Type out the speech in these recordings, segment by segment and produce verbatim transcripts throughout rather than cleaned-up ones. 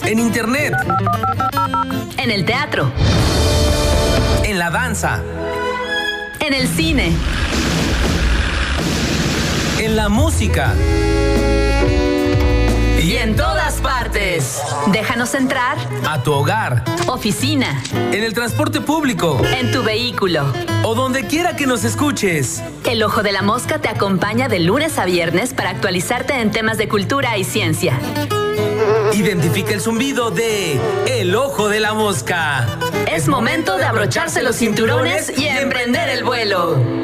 En internet. En el teatro. En la danza. En el cine. En la música. Y en todas partes. Déjanos entrar. A tu hogar. Oficina. En el transporte público. En tu vehículo. O donde quiera que nos escuches. El Ojo de la Mosca te acompaña de lunes a viernes para actualizarte en temas de cultura y ciencia. Identifica el zumbido de El Ojo de la Mosca. Es momento de abrocharse los cinturones y emprender el vuelo.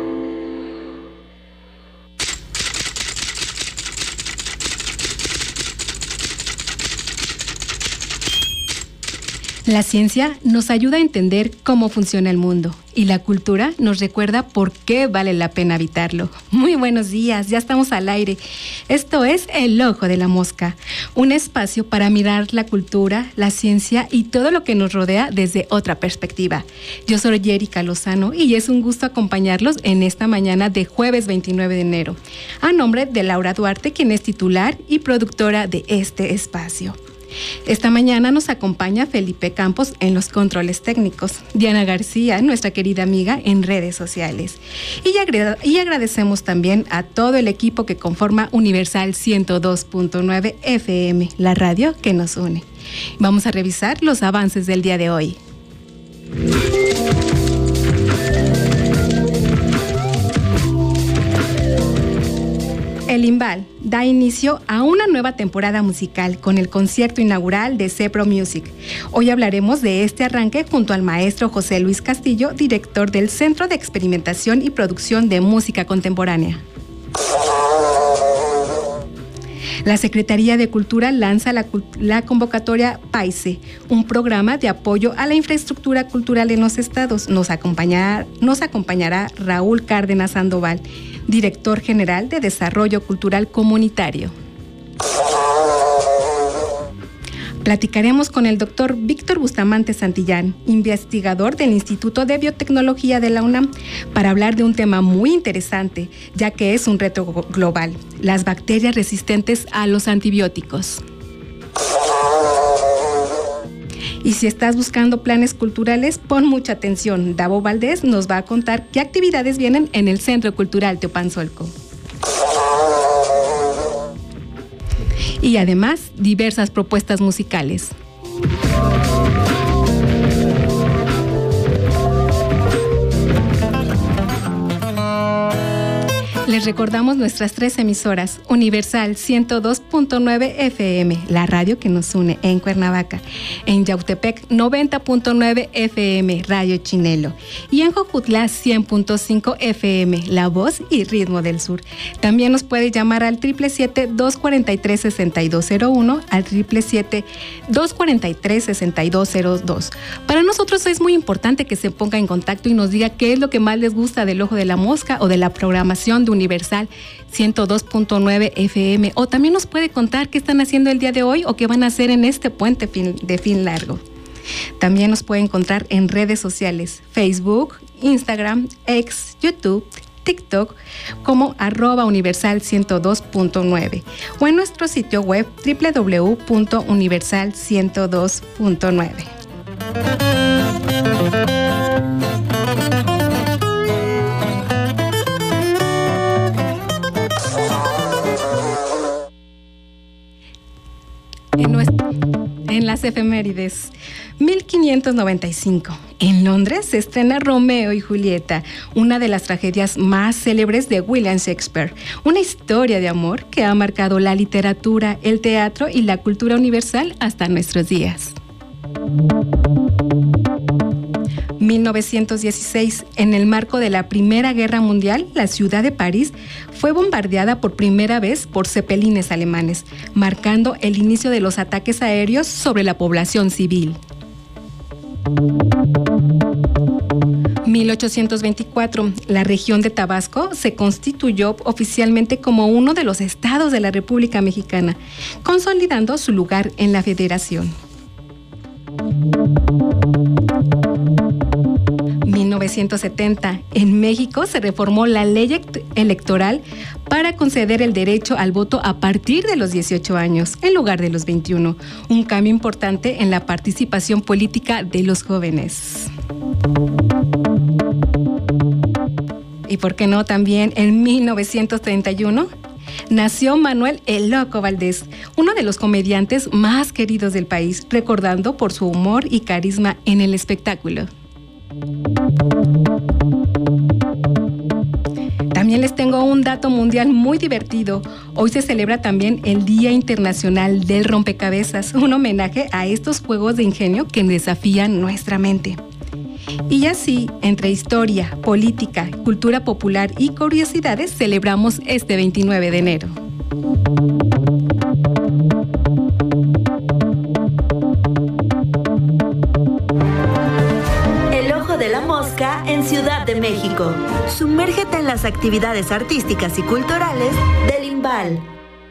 La ciencia nos ayuda a entender cómo funciona el mundo y la cultura nos recuerda por qué vale la pena habitarlo. Muy buenos días, ya estamos al aire. Esto es El Ojo de la Mosca, un espacio para mirar la cultura, la ciencia y todo lo que nos rodea desde otra perspectiva. Yo soy Yérika Lozano y es un gusto acompañarlos en esta mañana de jueves veintinueve de enero, a nombre de Laura Duarte, quien es titular y productora de este espacio. Esta mañana nos acompaña Felipe Campos en los controles técnicos, Diana García, nuestra querida amiga, en redes sociales. Y, agrade- y agradecemos también a todo el equipo que conforma Universal ciento dos punto nueve F M, la radio que nos une. Vamos a revisar los avances del día de hoy. El Imbal da inicio a una nueva temporada musical con el concierto inaugural de Cepro Music. Hoy hablaremos de este arranque junto al maestro José Luis Castillo, director del Centro de Experimentación y Producción de Música Contemporánea. La Secretaría de Cultura lanza la, la convocatoria PAISE, un programa de apoyo a la infraestructura cultural en los estados. Nos acompañará, nos acompañará Raúl Cárdenas Sandoval, director general de Desarrollo Cultural Comunitario. Platicaremos con el doctor Víctor Bustamante Santillán, investigador del Instituto de Biotecnología de la UNAM, para hablar de un tema muy interesante, ya que es un reto global: las bacterias resistentes a los antibióticos. Y si estás buscando planes culturales, pon mucha atención. Davo Valdés nos va a contar qué actividades vienen en el Centro Cultural Teopanzolco. Y además, diversas propuestas musicales. Les recordamos nuestras tres emisoras: Universal ciento dos punto nueve F M, la radio que nos une en Cuernavaca; en Yautepec noventa punto nueve F M, Radio Chinelo; y en Jojutla cien punto cinco F M, La Voz y Ritmo del Sur. También nos puede llamar al siete siete siete, dos cuatro tres, seis dos cero uno, al siete siete siete, dos cuatro tres, seis dos cero dos. Para nosotros es muy importante que se ponga en contacto y nos diga qué es lo que más les gusta del Ojo de la Mosca o de la programación de Universal ciento dos punto nueve F M, o también nos puede contar qué están haciendo el día de hoy o qué van a hacer en este puente fin, de fin largo. También nos puede encontrar en redes sociales: Facebook, Instagram, X, YouTube, TikTok, como arroba universal ciento dos punto nueve, o en nuestro sitio web doble u doble u doble u punto universal ciento dos punto nueve. En, nuestro, en las efemérides, mil quinientos noventa y cinco, en Londres se estrena Romeo y Julieta, una de las tragedias más célebres de William Shakespeare, una historia de amor que ha marcado la literatura, el teatro y la cultura universal hasta nuestros días. mil novecientos dieciséis, en el marco de la Primera Guerra Mundial, la ciudad de París fue bombardeada por primera vez por cepelines alemanes, marcando el inicio de los ataques aéreos sobre la población civil. mil ochocientos veinticuatro, la región de Tabasco se constituyó oficialmente como uno de los estados de la República Mexicana, consolidando su lugar en la federación. mil novecientos setenta, en México se reformó la ley electoral para conceder el derecho al voto a partir de los dieciocho años, en lugar de los veintiuno. Un cambio importante en la participación política de los jóvenes. Y por qué no, también en mil novecientos treinta y uno nació Manuel El Loco Valdés, uno de los comediantes más queridos del país, recordando por su humor y carisma en el espectáculo. También les tengo un dato mundial muy divertido. Hoy se celebra también el Día Internacional del Rompecabezas, un homenaje a estos juegos de ingenio que desafían nuestra mente. Y así, entre historia, política, cultura popular y curiosidades, celebramos este veintinueve de enero. El Ojo de la Mosca en Ciudad de México. Sumérgete en las actividades artísticas y culturales del IMBAL.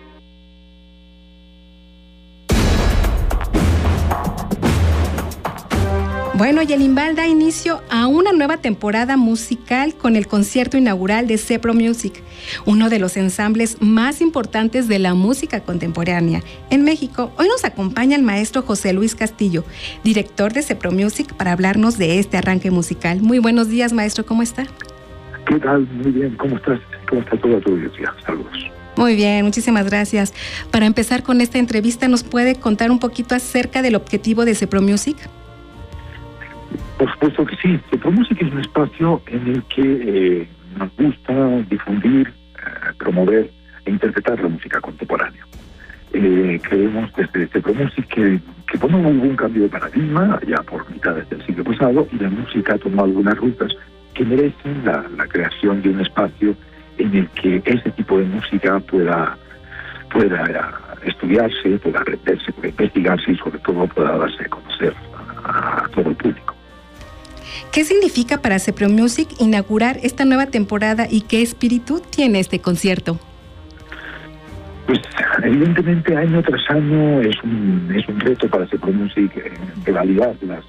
Bueno, y el IMBAL da inicio a una nueva temporada musical con el concierto inaugural de Cepro Music, uno de los ensambles más importantes de la música contemporánea en México. Hoy nos acompaña el maestro José Luis Castillo, director de Cepro Music, para hablarnos de este arranque musical. Muy buenos días, maestro, ¿cómo está? ¿Qué tal? Muy bien, ¿cómo estás? ¿Cómo está toda tu audiencia? Saludos. Muy bien, muchísimas gracias. Para empezar con esta entrevista, ¿nos puede contar un poquito acerca del objetivo de Cepro Music? Por supuesto que sí. Cepro Music es un espacio en el que eh, nos gusta difundir, eh, promover e interpretar la música contemporánea. Eh, creemos desde Cepro Music que, que bueno, hubo un cambio de paradigma ya por mitades del siglo pasado y la música ha tomado unas rutas que merecen la, la creación de un espacio en el que ese tipo de música pueda, pueda uh, estudiarse, pueda aprenderse, pueda investigarse y sobre todo pueda darse a conocer a, a todo el público. ¿Qué significa para Cepro Music inaugurar esta nueva temporada y qué espíritu tiene este concierto? Pues evidentemente año tras año es un, es un reto para Cepro Music eh, de validar las,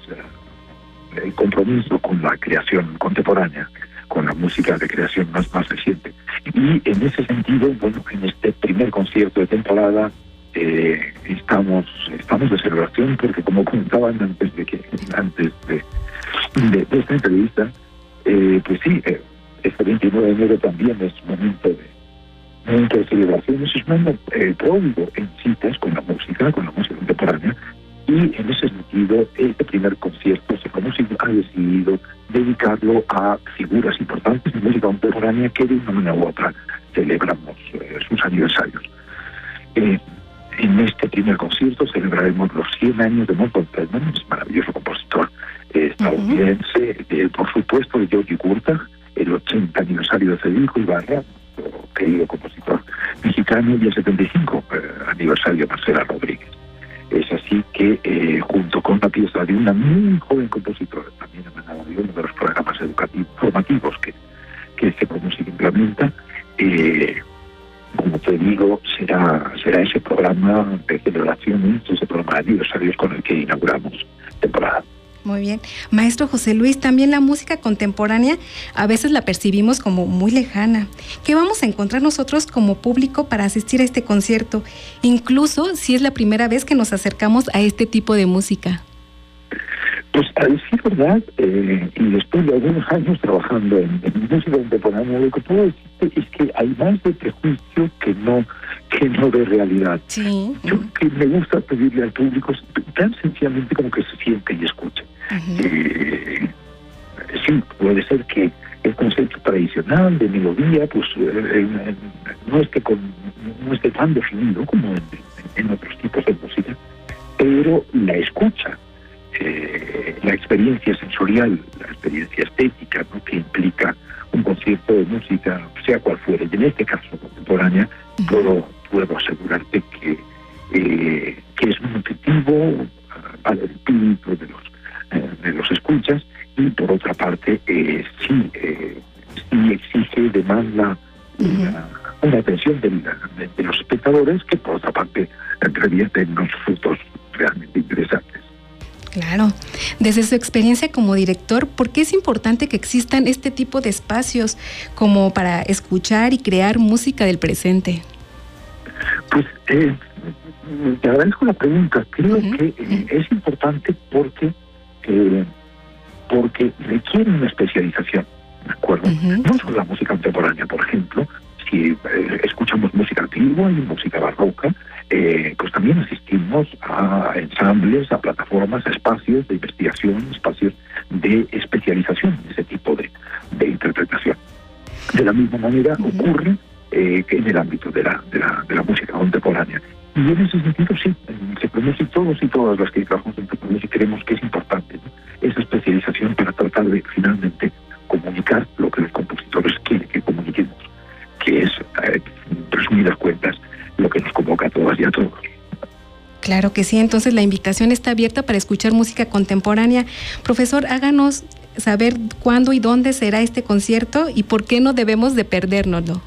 eh, el compromiso con la creación contemporánea, con la música de creación más, más reciente. Y en ese sentido, bueno, en este primer concierto de temporada eh, estamos, estamos de celebración porque, como comentaban antes de que antes de De, de esta entrevista, eh, pues sí, eh, este veintinueve de enero también es momento de, momento de celebración, es un año eh, pródigo en citas con la música, con la música contemporánea, y en ese sentido, este primer concierto, Cepro Music ha decidido dedicarlo a figuras importantes de música contemporánea que de una manera u otra celebramos eh, sus aniversarios. Eh, en este primer concierto celebraremos los cien años de Morton Feldman, es maravilloso compositor estadounidense, uh-huh. eh, por supuesto de Georgie Gurta, el ochenta aniversario de Federico Ibarra, nuestro querido compositor mexicano, y el setenta y cinco eh, aniversario de Marcela Rodríguez. Es así que eh, junto con la pieza de una muy joven compositora, también emanada de uno de los programas educativos formativos que, que Cepro Music implementa, eh, como te digo, será será ese programa de celebración, ese programa de aniversarios con el que inauguramos temporada. Muy bien. Maestro José Luis, también la música contemporánea a veces la percibimos como muy lejana. ¿Qué vamos a encontrar nosotros como público para asistir a este concierto? Incluso si es la primera vez que nos acercamos a este tipo de música. Pues a decir verdad, eh, y después de algunos años trabajando en, en música contemporánea, lo que puedo decirte es que hay más de prejuicio que no que no de realidad. Sí. Yo que me gusta pedirle al público tan sencillamente como que se siente y escuche. Uh-huh. Eh, sí, puede ser que el concepto tradicional de melodía pues eh, eh, no esté con, no esté tan definido como en, en otros tipos de música, pero la escucha, eh, la experiencia sensorial, la experiencia estética, ¿no?, que implica un concierto de música, sea cual fuere, y en este caso contemporánea, uh-huh. puedo, puedo asegurarte que, eh, que es muy nutritivo al espíritu de los, eh, de los escuchas, y por otra parte, eh, sí, eh, sí exige, demanda uh-huh. una, una atención de, de, de los espectadores, que por otra parte revierten unos frutos realmente interesantes. Claro. Desde su experiencia como director, ¿por qué es importante que existan este tipo de espacios como para escuchar y crear música del presente? Pues eh, te agradezco la pregunta. Creo uh-huh. que eh, es importante porque eh, porque requiere una especialización, ¿de acuerdo? Uh-huh. No solo la música contemporánea, por ejemplo, si eh, escuchamos música antigua y música barroca, eh, pues también asistimos a ensambles, a plataformas, a espacios de investigación, espacios de especialización en ese tipo de, de interpretación. De la misma manera uh-huh. ocurre eh, que en el ámbito de la, de la de la música contemporánea. Y en ese sentido, sí, en CEPROMUSIC, todos y todas las que trabajamos en CEPROMUSIC creemos que es importante, ¿no?, esa especialización para tratar de finalmente comunicar lo que los compositores quieren que comuniquemos, que es, eh, en resumidas cuentas, lo que nos convoca a todas y a todos. Claro que sí, entonces la invitación está abierta para escuchar música contemporánea. Profesor, háganos saber cuándo y dónde será este concierto y por qué no debemos de perdérnoslo.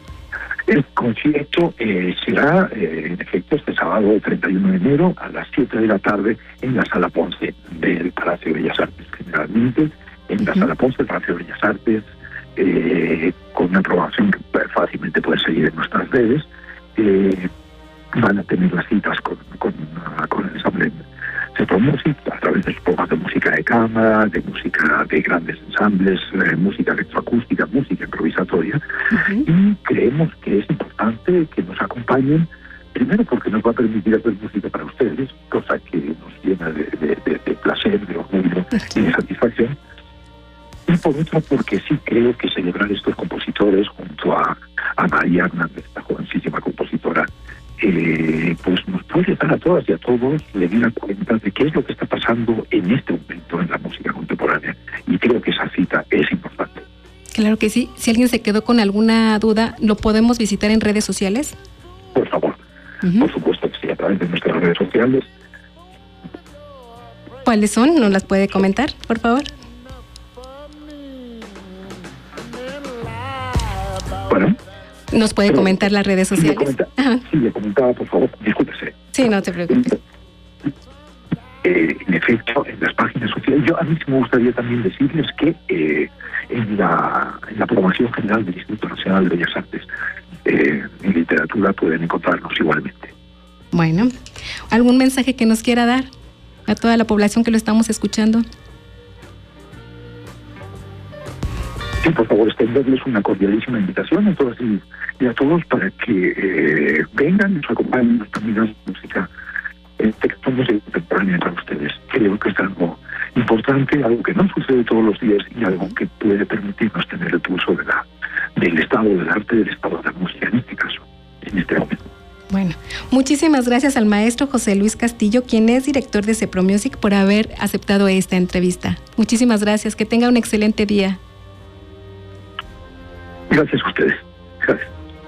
El concierto eh, será, eh, en efecto, este sábado treinta y uno de enero a las siete de la tarde en la Sala Ponce del Palacio de Bellas Artes. Generalmente en la uh-huh. Sala Ponce del Palacio de Bellas Artes, eh, con una programación que fácilmente puede seguir en nuestras redes. Eh, van a tener las citas con, con, con el ensamble CEPROMUSIC a través de sus programas de música de cámara, de música de grandes ensambles, eh, música electroacústica, música improvisatoria. Uh-huh. Y creemos que es importante que nos acompañen, primero porque nos va a permitir hacer música para ustedes, cosa que nos llena de, de, de, de placer, de orgullo y de satisfacción. Y por otro, porque sí creo que celebrar estos compositores junto a, a María Hernández, la jovencísima compositora, eh, pues nos puede dar a todas y a todos le diera cuenta de qué es lo que está pasando en este momento en la música contemporánea. Y creo que esa cita es importante. Claro que sí. Si alguien se quedó con alguna duda, ¿lo podemos visitar en redes sociales? Por favor. Uh-huh. Por supuesto que sí, a través de nuestras redes sociales. ¿Cuáles son? ¿Nos las puede comentar, por favor? Bueno. ¿Nos puede pero, comentar las redes sociales? Sí, le, comenta, sí, le comentaba, por favor, discúlpese. Sí, no te preocupes. Eh, en efecto, en las páginas sociales, yo a mí sí me gustaría también decirles que eh, en, la, en la programación general del Instituto Nacional de Bellas Artes, eh, en literatura pueden encontrarnos igualmente. Bueno, ¿algún mensaje que nos quiera dar a toda la población que lo estamos escuchando? Sí, por favor, extenderles una cordialísima invitación a todas y, y a todos para que eh, vengan y nos acompañen en esta misma música. Texto música contemporánea para ustedes. Creo que es algo importante, algo que no sucede todos los días y algo que puede permitirnos tener el pulso de la, del estado del arte, del estado de la música en este caso, en este momento. Bueno, muchísimas gracias al maestro José Luis Castillo, quien es director de CEPROMUSIC, por haber aceptado esta entrevista. Muchísimas gracias, que tenga un excelente día. Gracias a ustedes. Gracias.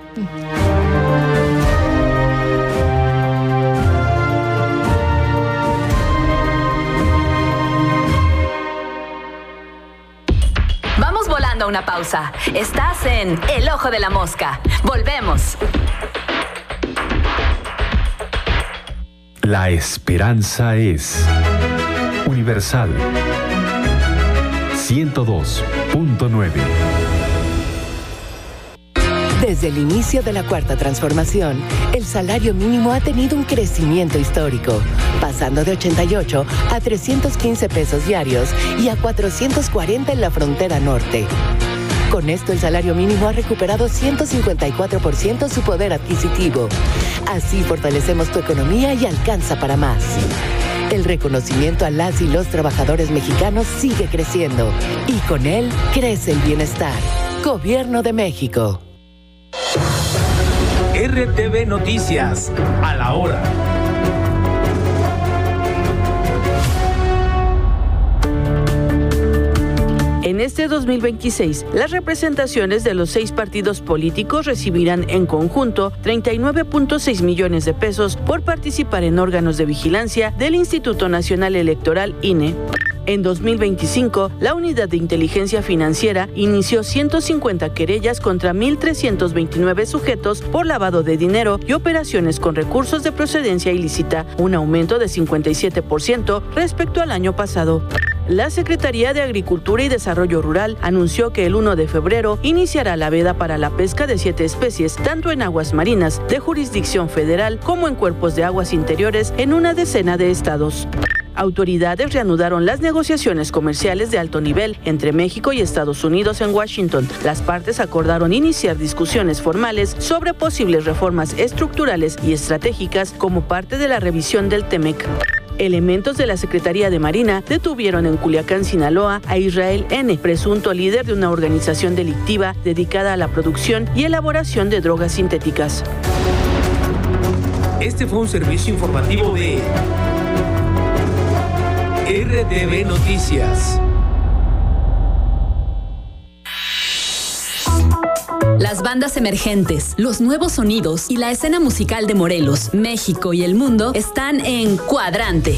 Vamos volando a una pausa. Estás en El Ojo de la Mosca. Volvemos. La esperanza es universal. ciento dos punto nueve. Desde el inicio de la Cuarta Transformación, el salario mínimo ha tenido un crecimiento histórico, pasando de ochenta y ocho a trescientos quince pesos diarios y a cuatrocientos cuarenta en la frontera norte. Con esto, el salario mínimo ha recuperado ciento cincuenta y cuatro por ciento su poder adquisitivo. Así fortalecemos tu economía y alcanza para más. El reconocimiento a las y los trabajadores mexicanos sigue creciendo y con él crece el bienestar. Gobierno de México. R T V Noticias, a la hora. En este dos mil veintiséis, las representaciones de los seis partidos políticos recibirán en conjunto treinta y nueve punto seis millones de pesos por participar en órganos de vigilancia del Instituto Nacional Electoral I N E. En dos mil veinticinco, la Unidad de Inteligencia Financiera inició ciento cincuenta querellas contra mil trescientos veintinueve sujetos por lavado de dinero y operaciones con recursos de procedencia ilícita, un aumento de cincuenta y siete por ciento respecto al año pasado. La Secretaría de Agricultura y Desarrollo Rural anunció que el primero de febrero iniciará la veda para la pesca de siete especies, tanto en aguas marinas de jurisdicción federal como en cuerpos de aguas interiores en una decena de estados. Autoridades reanudaron las negociaciones comerciales de alto nivel entre México y Estados Unidos en Washington. Las partes acordaron iniciar discusiones formales sobre posibles reformas estructurales y estratégicas como parte de la revisión del TEMEC. Elementos de la Secretaría de Marina detuvieron en Culiacán, Sinaloa, a Israel N., presunto líder de una organización delictiva dedicada a la producción y elaboración de drogas sintéticas. Este fue un servicio informativo de R T V Noticias. Las bandas emergentes, los nuevos sonidos y la escena musical de Morelos, México y el mundo están en Cuadrante.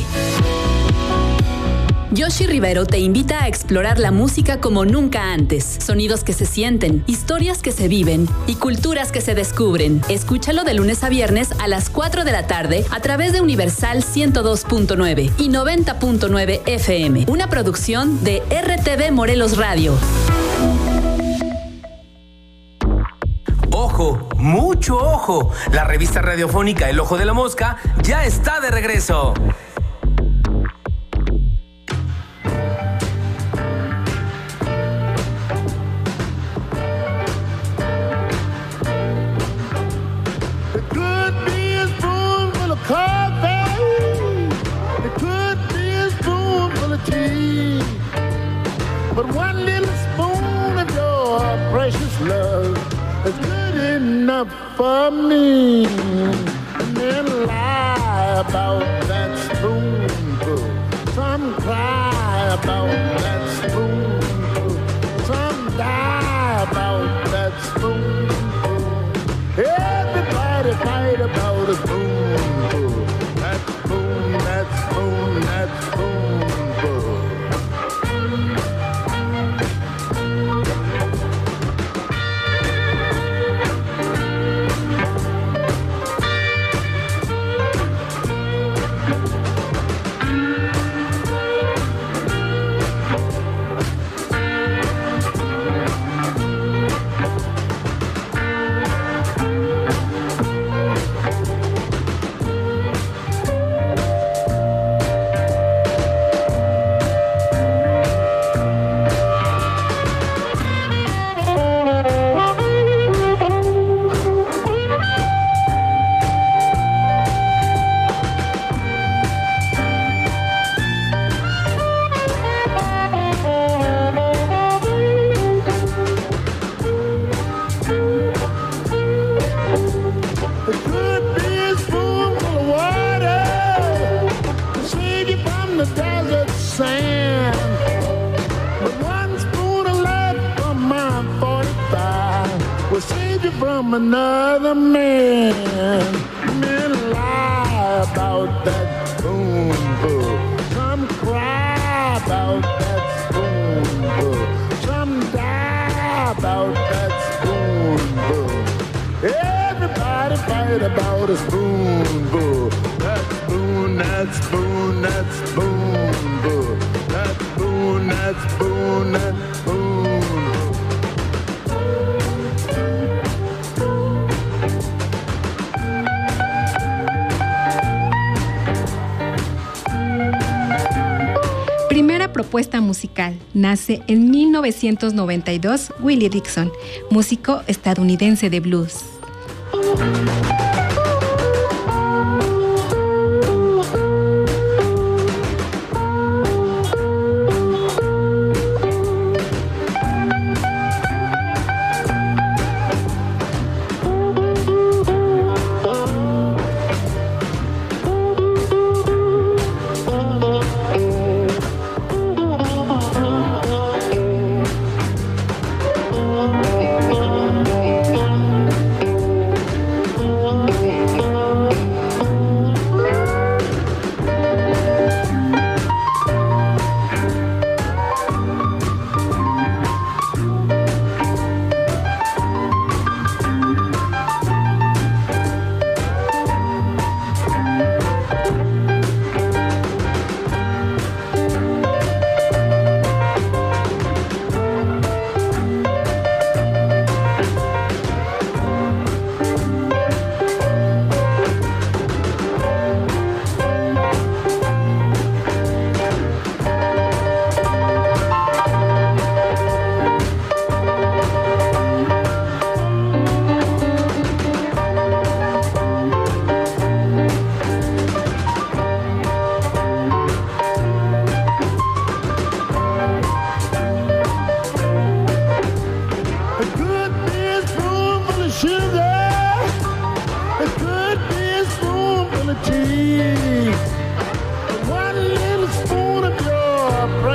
Yoshi Rivero te invita a explorar la música como nunca antes. Sonidos que se sienten, historias que se viven y culturas que se descubren. Escúchalo de lunes a viernes a las cuatro de la tarde a través de Universal ciento dos punto nueve y noventa punto nueve F M. Una producción de R T V Morelos Radio. ¡Ojo! ¡Mucho ojo! La revista radiofónica El Ojo de la Mosca ya está de regreso. But one little spoon of your precious love is good enough for me. And then lie about that spoonful. Some cry about that spoonful. Some die about that spoonful. Everybody fight about a spoonful. That spoon, that spoon, that spoonful. From another man, men lie about that spoonful. Some cry about that spoonful. Some die about that spoonful. Everybody fight about a spoonful. That spoon, that spoon, that spoonful. That spoon, that spoon, that spoonful. Primera propuesta musical. Nace en mil novecientos noventa y dos Willie Dixon, músico estadounidense de blues.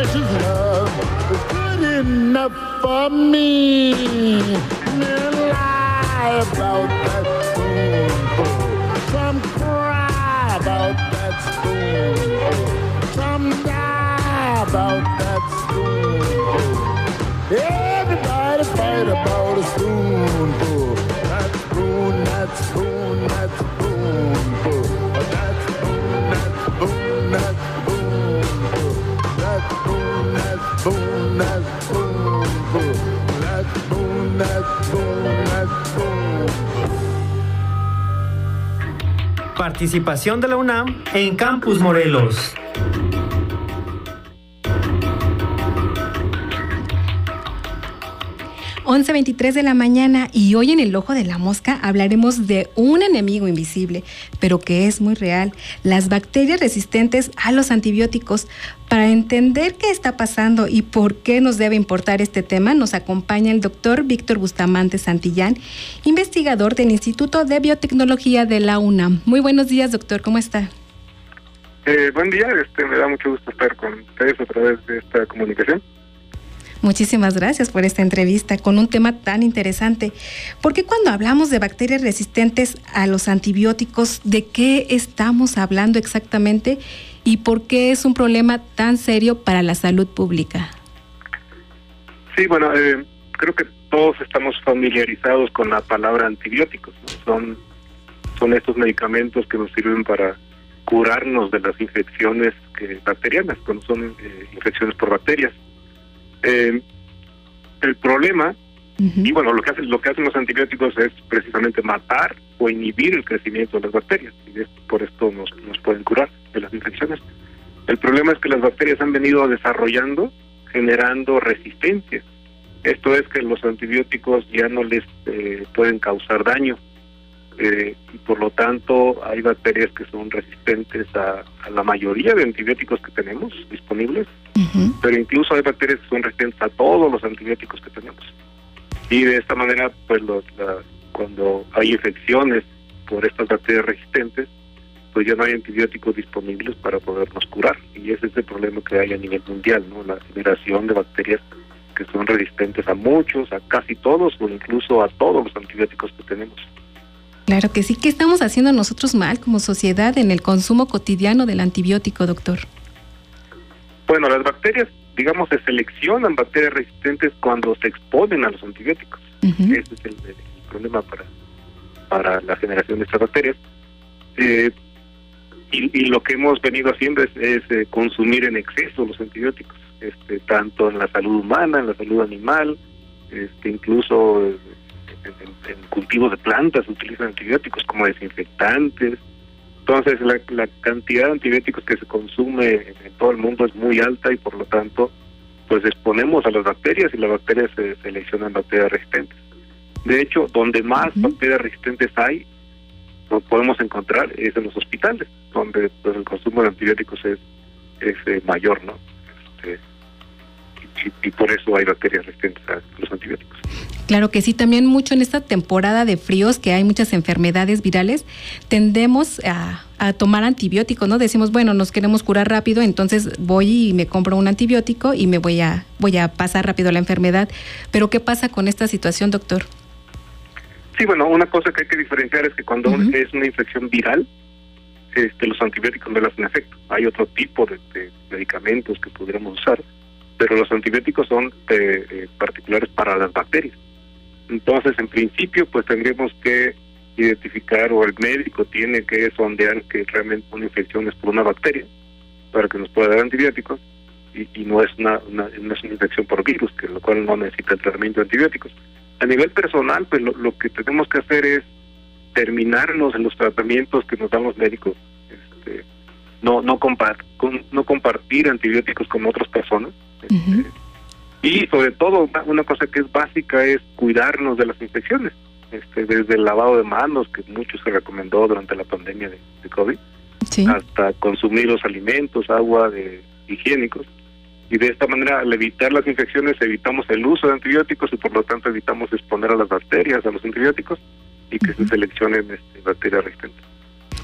precious love is good enough for me. Men lie about that spoonful. Some cry about that spoonful. Some die about that spoonful. Everybody fight about a spoonful. That spoon, that spoon, that spoonful. That spoon, that spoon, that spoonful. That spoon, that spoon, that spoonful. That spoon, that spoon, that spoonful. Participación de la UNAM en Campus Morelos. once veintitrés de la mañana y hoy en El Ojo de la Mosca hablaremos de un enemigo invisible, pero que es muy real, las bacterias resistentes a los antibióticos. Para entender qué está pasando y por qué nos debe importar este tema, nos acompaña el doctor Víctor Bustamante Santillán, investigador del Instituto de Biotecnología de la UNAM. Muy buenos días, doctor, ¿cómo está? Eh, buen día, este, me da mucho gusto estar con ustedes a través de esta comunicación. Muchísimas gracias por esta entrevista con un tema tan interesante. ¿Por qué cuando hablamos de bacterias resistentes a los antibióticos, de qué estamos hablando exactamente y por qué es un problema tan serio para la salud pública? Sí, bueno, eh, creo que todos estamos familiarizados con la palabra antibióticos, ¿no? Son, son estos medicamentos que nos sirven para curarnos de las infecciones que, bacterianas, cuando son eh, infecciones por bacterias. Eh, el problema, uh-huh. y bueno, lo que hacen, lo que hacen los antibióticos es precisamente matar o inhibir el crecimiento de las bacterias, y es, por esto nos, nos pueden curar de las infecciones. El problema es que las bacterias han venido desarrollando, generando resistencia. Esto es que los antibióticos ya no les eh, pueden causar daño, eh, y por lo tanto hay bacterias que son resistentes a, a la mayoría de antibióticos que tenemos disponibles. Uh-huh. Pero incluso hay bacterias que son resistentes a todos los antibióticos que tenemos. Y de esta manera, pues los, la, cuando hay infecciones por estas bacterias resistentes, pues ya no hay antibióticos disponibles para podernos curar. Y ese es el problema que hay a nivel mundial, ¿no? La generación de bacterias que son resistentes a muchos, a casi todos, o incluso a todos los antibióticos que tenemos. Claro que sí. ¿Qué estamos haciendo nosotros mal como sociedad en el consumo cotidiano del antibiótico, doctor? Bueno, las bacterias, digamos, se seleccionan bacterias resistentes cuando se exponen a los antibióticos. Uh-huh. Ese es el, el problema para, para la generación de estas bacterias. Eh, y, y lo que hemos venido haciendo es, es eh, consumir en exceso los antibióticos, este, tanto en la salud humana, en la salud animal, este, incluso en, en, en cultivos de plantas se utilizan antibióticos como desinfectantes. Entonces la, la cantidad de antibióticos que se consume en, en todo el mundo es muy alta y por lo tanto pues exponemos a las bacterias y las bacterias se seleccionan bacterias resistentes. De hecho, donde más uh-huh. bacterias resistentes hay, lo podemos encontrar es en los hospitales, donde pues, el consumo de antibióticos es, es eh, mayor, ¿no? Este, y, y por eso hay bacterias resistentes a los antibióticos. Claro que sí, también mucho en esta temporada de fríos que hay muchas enfermedades virales, tendemos a, a tomar antibióticos, ¿no? Decimos, bueno, nos queremos curar rápido, entonces voy y me compro un antibiótico y me voy a voy a pasar rápido la enfermedad. Pero ¿qué pasa con esta situación, doctor? Sí, bueno, una cosa que hay que diferenciar es que cuando uh-huh. es una infección viral, este, los antibióticos no le hacen efecto. Hay otro tipo de, de medicamentos que pudiéramos usar, pero los antibióticos son eh, eh, particulares para las bacterias. Entonces, en principio, pues tendríamos que identificar, o el médico tiene que sondear que realmente una infección es por una bacteria para que nos pueda dar antibióticos y, y no es una, una no es una infección por virus, que lo cual no necesita el tratamiento de antibióticos. A nivel personal, pues lo, lo que tenemos que hacer es terminarnos en los tratamientos que nos dan los médicos, este, no no, compar, con, no compartir antibióticos con otras personas. Este, uh-huh. Y sobre todo, una, una cosa que es básica es cuidarnos de las infecciones, este, desde el lavado de manos, que mucho se recomendó durante la pandemia de, de COVID, sí. hasta consumir los alimentos, agua de higiénicos. Y de esta manera, al evitar las infecciones, evitamos el uso de antibióticos y por lo tanto evitamos exponer a las bacterias a los antibióticos y que uh-huh. se seleccionen este, bacterias resistentes.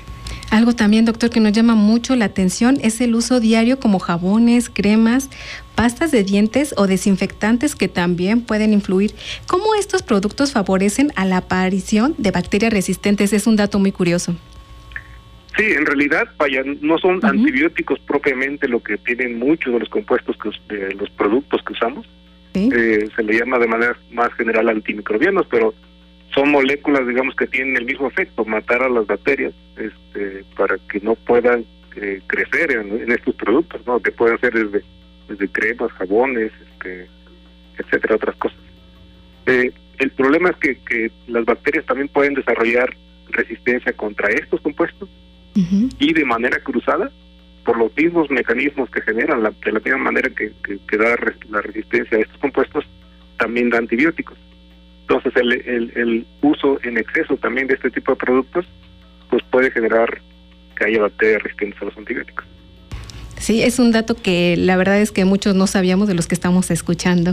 Algo también, doctor, que nos llama mucho la atención es el uso diario como jabones, cremas, pastas de dientes o desinfectantes que también pueden influir. ¿Cómo estos productos favorecen a la aparición de bacterias resistentes? Es un dato muy curioso. Sí, en realidad, vaya, no son uh-huh. antibióticos propiamente lo que tienen muchos de los compuestos, que, de los productos que usamos. ¿Sí? Eh, se le llama de manera más general antimicrobianos, pero son moléculas, digamos, que tienen el mismo efecto, matar a las bacterias este, para que no puedan eh, crecer en, en estos productos, ¿no? Que pueden ser desde, desde cremas, jabones, este, etcétera, otras cosas. Eh, el problema es que, que las bacterias también pueden desarrollar resistencia contra estos compuestos uh-huh. y de manera cruzada, por los mismos mecanismos que generan, la, de la misma manera que, que, que da res, la resistencia a estos compuestos, también da antibióticos. Entonces el, el, el uso en exceso también de este tipo de productos pues puede generar que haya bacterias resistentes a los antibióticos. Sí, es un dato que la verdad es que muchos no sabíamos de los que estamos escuchando.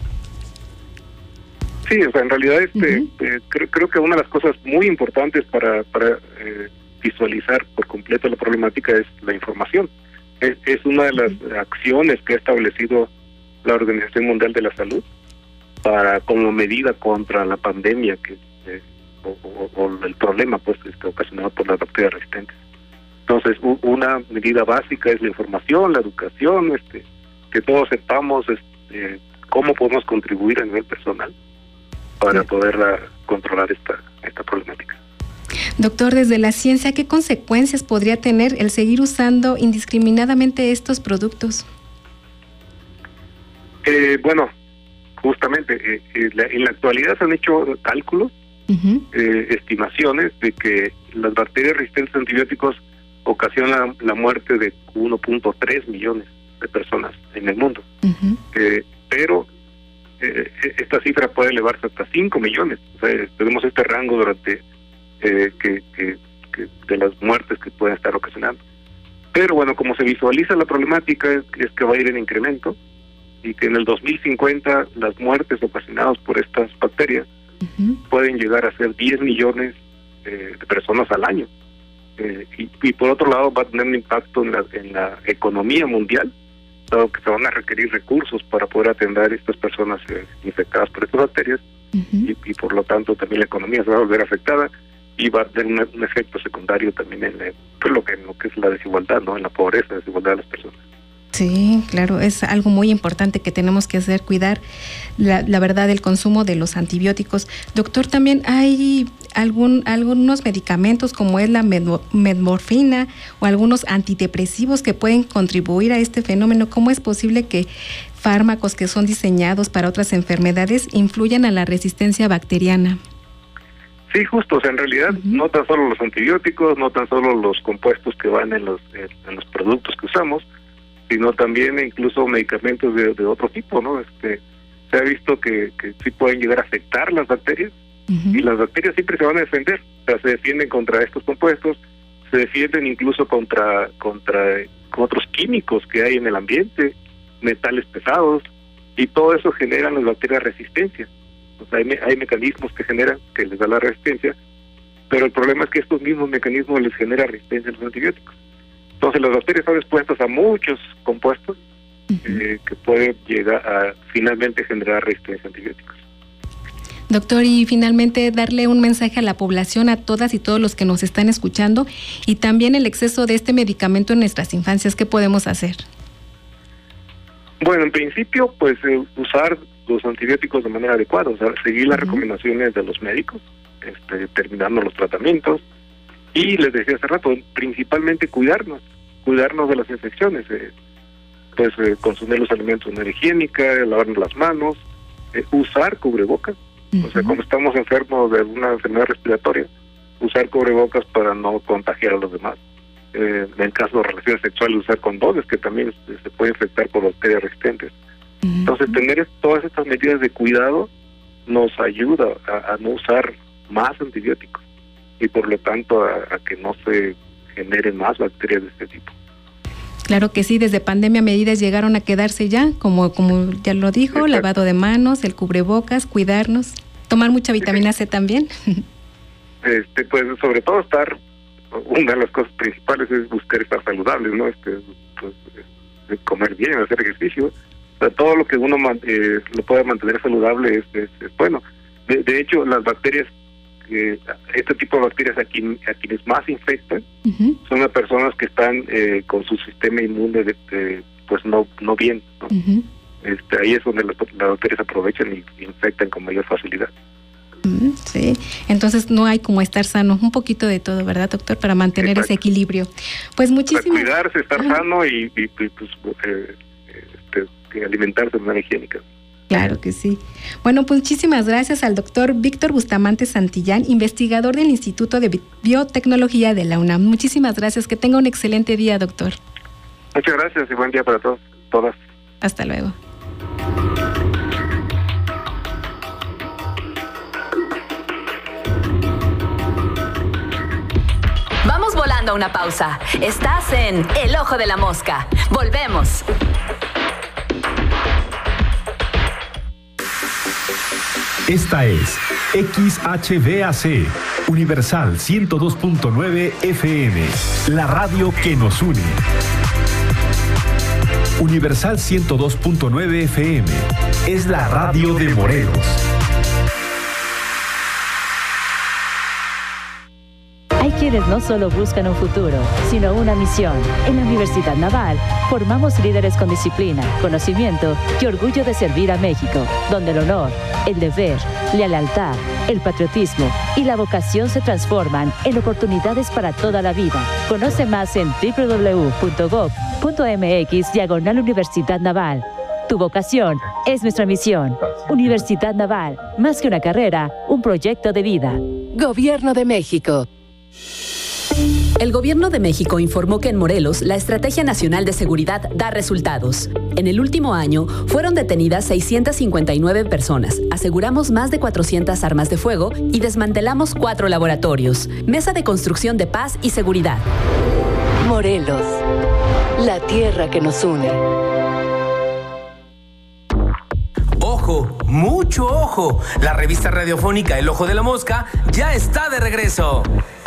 Sí, o sea, en realidad este, uh-huh. eh, creo, creo que una de las cosas muy importantes para, para eh, visualizar por completo la problemática es la información. Es, es una de las uh-huh. acciones que ha establecido la Organización Mundial de la Salud para como medida contra la pandemia que eh, o, o, o el problema pues este, ocasionado por las bacterias resistentes. Entonces u, una medida básica es la información, la educación, este, que todos sepamos este, cómo podemos contribuir a nivel personal para poder uh, controlar esta esta problemática. Doctor, desde la ciencia, ¿qué consecuencias podría tener el seguir usando indiscriminadamente estos productos? Eh, bueno, justamente, eh, eh, la, en la actualidad se han hecho cálculos, uh-huh. eh, estimaciones de que las bacterias resistentes a antibióticos ocasionan la muerte de uno punto tres millones de personas en el mundo. Uh-huh. Eh, pero eh, esta cifra puede elevarse hasta cinco millones. O sea, tenemos este rango durante eh, que, que, que de las muertes que pueden estar ocasionando. Pero bueno, como se visualiza la problemática es, es que va a ir en incremento, y que en el dos mil cincuenta las muertes ocasionadas por estas bacterias uh-huh. pueden llegar a ser diez millones eh, de personas al año. Eh, y, y por otro lado va a tener un impacto en la, en la economía mundial, dado que se van a requerir recursos para poder atender a estas personas eh, infectadas por estas bacterias, uh-huh. y, y por lo tanto también la economía se va a volver afectada y va a tener un, un efecto secundario también en, en, pues lo que, en lo que es la desigualdad, ¿no? En la pobreza, la desigualdad de las personas. Sí, claro, es algo muy importante que tenemos que hacer, cuidar la, la verdad del consumo de los antibióticos. Doctor, también hay algún algunos medicamentos como es la medmo, metmorfina o algunos antidepresivos que pueden contribuir a este fenómeno. ¿Cómo es posible que fármacos que son diseñados para otras enfermedades influyan a la resistencia bacteriana? Sí, justo, o sea, en realidad uh-huh. no tan solo los antibióticos, no tan solo los compuestos que van en los, en los productos que usamos, sino también incluso medicamentos de, de otro tipo, ¿no? Este, se ha visto que, que sí pueden llegar a afectar las bacterias, uh-huh. y las bacterias siempre se van a defender, o sea, se defienden contra estos compuestos, se defienden incluso contra contra otros químicos que hay en el ambiente, metales pesados, y todo eso genera en las bacterias resistencia. O sea, hay, me, hay mecanismos que generan, que les da la resistencia, pero el problema es que estos mismos mecanismos les generan resistencia a los antibióticos. Entonces las bacterias están expuestas a muchos compuestos uh-huh. eh, que pueden llegar a finalmente generar resistencia a antibióticos. Doctor, y finalmente darle un mensaje a la población, a todas y todos los que nos están escuchando, y también el exceso de este medicamento en nuestras infancias, ¿qué podemos hacer? Bueno, en principio, pues eh, usar los antibióticos de manera adecuada, o sea, seguir las uh-huh. recomendaciones de los médicos, este, terminando los tratamientos. Y les decía hace rato, principalmente cuidarnos, cuidarnos de las infecciones, eh, pues eh, consumir los alimentos de manera higiénica, lavarnos las manos, eh, usar cubrebocas, uh-huh. o sea, cuando estamos enfermos de alguna enfermedad respiratoria, usar cubrebocas para no contagiar a los demás. Eh, en el caso de relaciones sexuales, usar condones, que también se, se puede infectar por bacterias resistentes. Uh-huh. Entonces, tener todas estas medidas de cuidado nos ayuda a, a no usar más antibióticos, y por lo tanto a, a que no se generen más bacterias de este tipo. Claro que sí, desde pandemia medidas llegaron a quedarse ya, como como ya lo dijo, exacto. Lavado de manos, el cubrebocas, cuidarnos, tomar mucha vitamina C también. Este, pues sobre todo estar una de las cosas principales es buscar estar saludables, ¿no? Este, pues, comer bien, hacer ejercicio. O sea, todo lo que uno eh, lo pueda mantener saludable es, es, es bueno. De, de hecho, las bacterias, eh, este tipo de bacterias a, quien, a quienes más infectan uh-huh. son las personas que están eh, con su sistema inmune de, de, pues no no bien, ¿no? Uh-huh. Este, ahí es donde las, las bacterias aprovechan y infectan con mayor facilidad. Sí, entonces no hay como estar sano, un poquito de todo, ¿verdad, doctor? Para mantener Exacto. ese equilibrio. Pues muchísimas... Para cuidarse, estar Ajá. sano y, y, y pues, eh, este, alimentarse de manera higiénica. Claro que sí. Bueno, pues muchísimas gracias al doctor Víctor Bustamante Santillán, investigador del Instituto de Biotecnología de la UNAM. Muchísimas gracias, que tenga un excelente día, doctor. Muchas gracias y buen día para todos, todas. Hasta luego. Vamos volando a una pausa. Estás en El Ojo de la Mosca. Volvemos. Esta es X H B A C, Universal ciento dos punto nueve F M, la radio que nos une. Universal ciento dos punto nueve F M es la radio de Morelos. Hay quienes no solo buscan un futuro, sino una misión. En la Universidad Naval formamos líderes con disciplina, conocimiento y orgullo de servir a México, donde el honor, el deber, la lealtad, el patriotismo y la vocación se transforman en oportunidades para toda la vida. Conoce más en doble u doble u doble u punto gob punto eme equis diagonal Universidad Naval. Tu vocación es nuestra misión. Universidad Naval, más que una carrera, un proyecto de vida. Gobierno de México. El Gobierno de México informó que en Morelos la Estrategia Nacional de Seguridad da resultados. En el último año fueron detenidas seiscientas cincuenta y nueve personas, aseguramos más de cuatrocientas armas de fuego y desmantelamos cuatro laboratorios. Mesa de Construcción de Paz y Seguridad. Morelos, la tierra que nos une. ¡Ojo! ¡Mucho ojo! La revista radiofónica El Ojo de la Mosca ya está de regreso.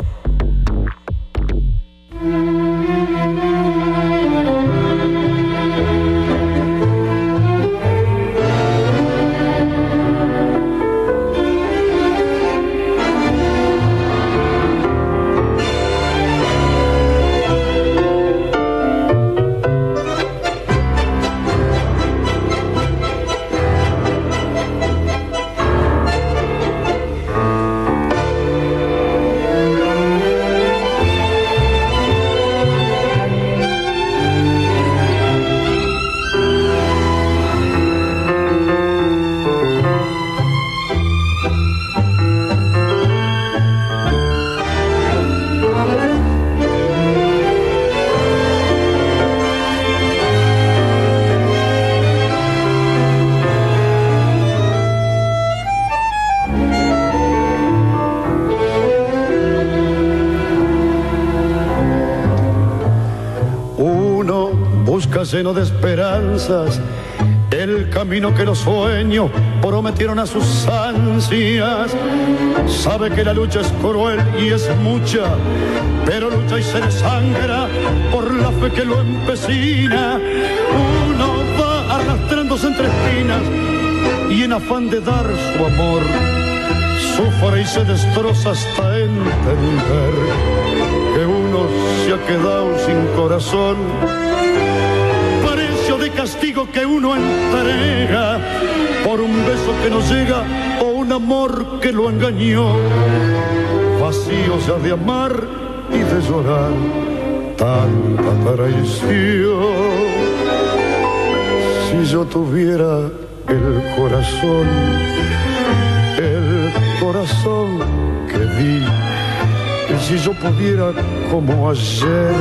Lleno de esperanzas, el camino que los sueños prometieron a sus ansias. Sabe que la lucha es cruel y es mucha, pero lucha y se desangra por la fe que lo empecina. Uno va arrastrándose entre espinas y en afán de dar su amor sufre y se destroza hasta entender que uno se ha quedado sin corazón. De castigo que uno entrega por un beso que no llega o un amor que lo engañó. Vacío ya de amar y de llorar tanta traición. Si yo tuviera el corazón, el corazón que di, si yo pudiera como ayer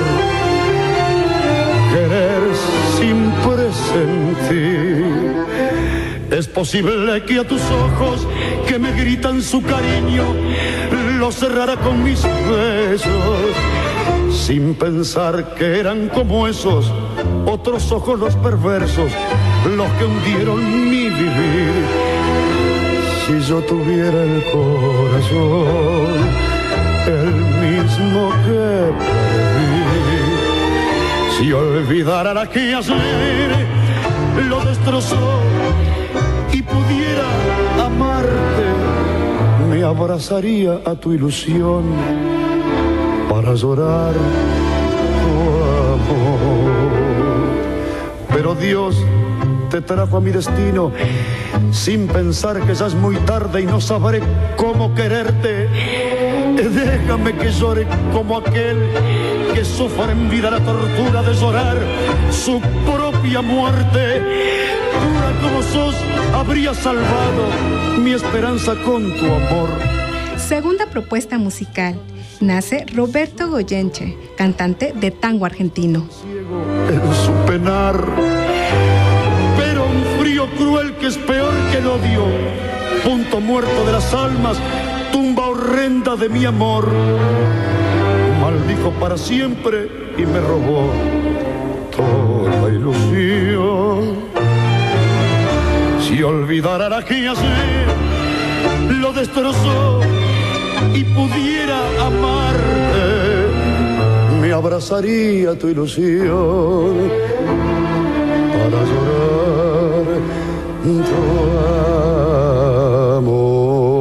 querer sin presentir, es posible que a tus ojos que me gritan su cariño los cerrara con mis besos, sin pensar que eran como esos otros ojos los perversos, los que hundieron mi vivir. Si yo tuviera el corazón, el mismo que perdí. Si olvidara la que ayer lo destrozó y pudiera amarte, me abrazaría a tu ilusión para llorar tu amor. Pero Dios te trajo a mi destino sin pensar que ya es muy tarde y no sabré cómo quererte. Déjame que llore como aquel que sufre en vida la tortura de llorar su propia muerte. Dura como sos, habría salvado mi esperanza con tu amor. Segunda propuesta musical. Nace Roberto Goyeneche, cantante de tango argentino. En su penar, pero un frío cruel que es peor que el odio, punto muerto de las almas, tumba horrenda de mi amor, maldijo para siempre y me robó toda ilusión. Si olvidara la que ayer lo destrozó y pudiera amarte, me abrazaría tu ilusión para llorar tu amor.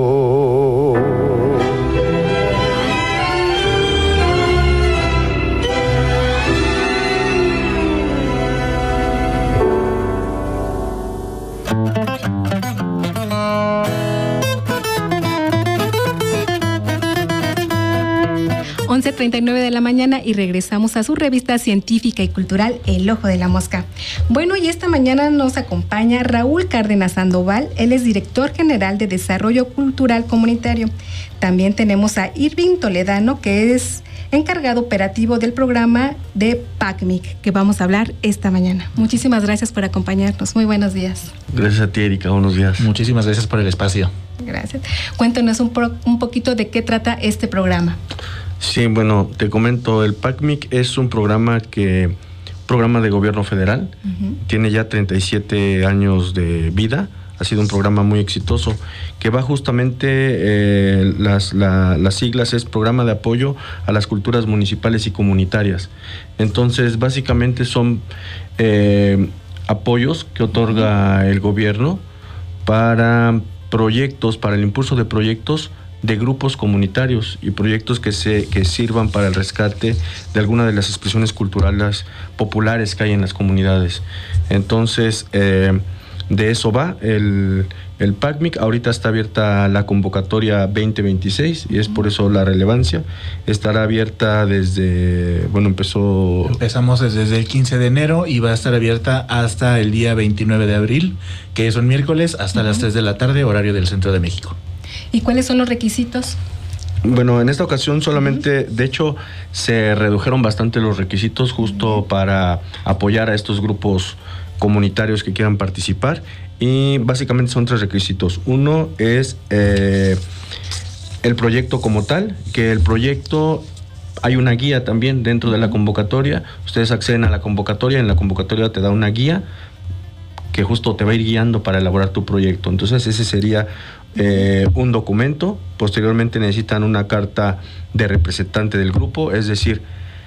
once treinta y nueve de la mañana y regresamos a su revista científica y cultural El Ojo de la Mosca. Bueno, y esta mañana nos acompaña Raúl Cárdenas Sandoval. Él es director general de Desarrollo Cultural Comunitario. También tenemos a Irving Toledano, que es encargado operativo del programa de PACMIC, que vamos a hablar esta mañana. Muchísimas gracias por acompañarnos. Muy buenos días. Gracias a ti, Erika. Buenos días. Muchísimas gracias por el espacio. Gracias. Cuéntanos un, pro, un poquito de qué trata este programa. Sí, bueno, te comento, el PACMIC es un programa que, programa de gobierno federal, uh-huh. Tiene ya treinta y siete años de vida, ha sido un programa muy exitoso, que va justamente, eh, las, la, las siglas es Programa de Apoyo a las Culturas Municipales y Comunitarias. Entonces, básicamente son eh, apoyos que otorga el gobierno para proyectos, para el impulso de proyectos de grupos comunitarios y proyectos que se que sirvan para el rescate de alguna de las expresiones culturales populares que hay en las comunidades. Entonces, eh, de eso va el, el PACMIC. Ahorita está abierta la convocatoria veinte veintiséis y es por eso la relevancia. Estará abierta desde, bueno, empezó... Empezamos desde el quince de enero y va a estar abierta hasta el día veintinueve de abril, que es un miércoles, hasta uh-huh. las tres de la tarde, horario del Centro de México. ¿Y cuáles son los requisitos? Bueno, en esta ocasión solamente, uh-huh. de hecho, se redujeron bastante los requisitos justo uh-huh. para apoyar a estos grupos comunitarios que quieran participar, y básicamente son tres requisitos. Uno es eh, el proyecto como tal, que el proyecto, hay una guía también dentro de la convocatoria. Ustedes acceden a la convocatoria, en la convocatoria te da una guía que justo te va a ir guiando para elaborar tu proyecto. Entonces ese sería eh, un documento. Posteriormente necesitan una carta de representante del grupo, es decir,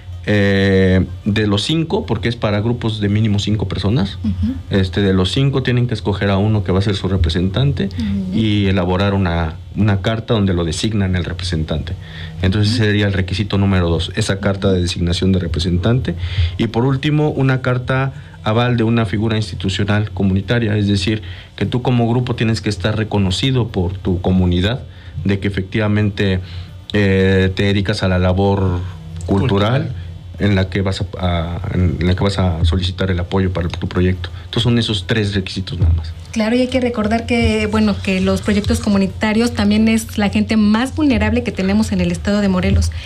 eh, de los cinco, porque es para grupos de mínimo cinco personas. Uh-huh. Este, de los cinco tienen que escoger a uno que va a ser su representante uh-huh. y elaborar una, una carta donde lo designan el representante. Entonces uh-huh. sería el requisito número dos, esa carta de designación de representante. Y por último, una carta aval de una figura institucional comunitaria, es decir, que tú como grupo tienes que estar reconocido por tu comunidad de que efectivamente eh, te dedicas a la labor cultural, cultural. En la que vas a, a en la que vas a solicitar el apoyo para tu proyecto. Entonces son esos tres requisitos nada más. Claro, y hay que recordar que bueno que los proyectos comunitarios también es la gente más vulnerable que tenemos en el estado de Morelos.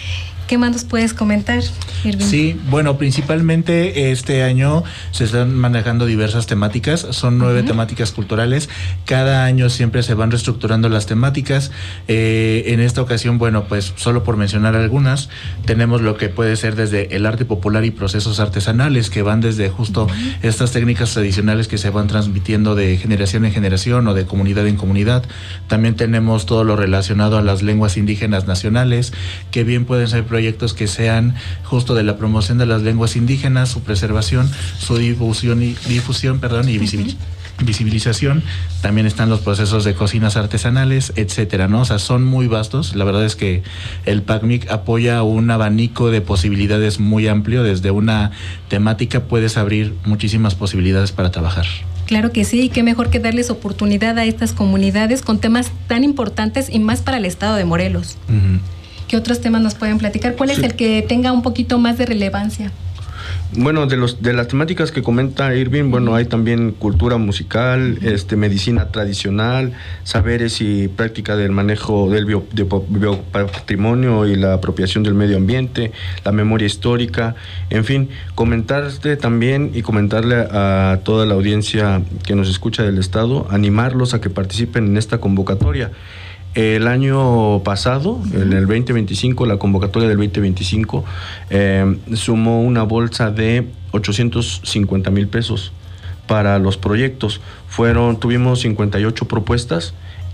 ¿Qué más nos puedes comentar, Irving? Sí, bueno, principalmente este año se están manejando diversas temáticas, son nueve uh-huh. temáticas culturales, cada año siempre se van reestructurando las temáticas, eh, en esta ocasión, bueno, pues solo por mencionar algunas, tenemos lo que puede ser desde el arte popular y procesos artesanales, que van desde justo uh-huh. estas técnicas tradicionales que se van transmitiendo de generación en generación o de comunidad en comunidad. También tenemos todo lo relacionado a las lenguas indígenas nacionales, que bien pueden ser proyectos que sean justo de la promoción de las lenguas indígenas, su preservación, su difusión y difusión, perdón, y visibil- uh-huh. visibilización. También están los procesos de cocinas artesanales, etcétera, ¿no? O sea, son muy vastos. La verdad es que el PACMIC apoya un abanico de posibilidades muy amplio. Desde una temática puedes abrir muchísimas posibilidades para trabajar. Claro que sí, y qué mejor que darles oportunidad a estas comunidades con temas tan importantes y más para el estado de Morelos. Uh-huh. ¿Qué otros temas nos pueden platicar? ¿Cuál es sí. el que tenga un poquito más de relevancia? Bueno, de los de las temáticas que comenta Irving, bueno, hay también cultura musical, uh-huh. este medicina tradicional, saberes y práctica del manejo del bio, de, biopatrimonio y la apropiación del medio ambiente, la memoria histórica, en fin, comentarte también y comentarle a toda la audiencia que nos escucha del estado, animarlos a que participen en esta convocatoria. El año pasado, uh-huh. en el veinte veinticinco, la convocatoria del veinte veinticinco, eh, sumó una bolsa de ochocientos cincuenta mil pesos para los proyectos. Fueron, tuvimos cincuenta y ocho propuestas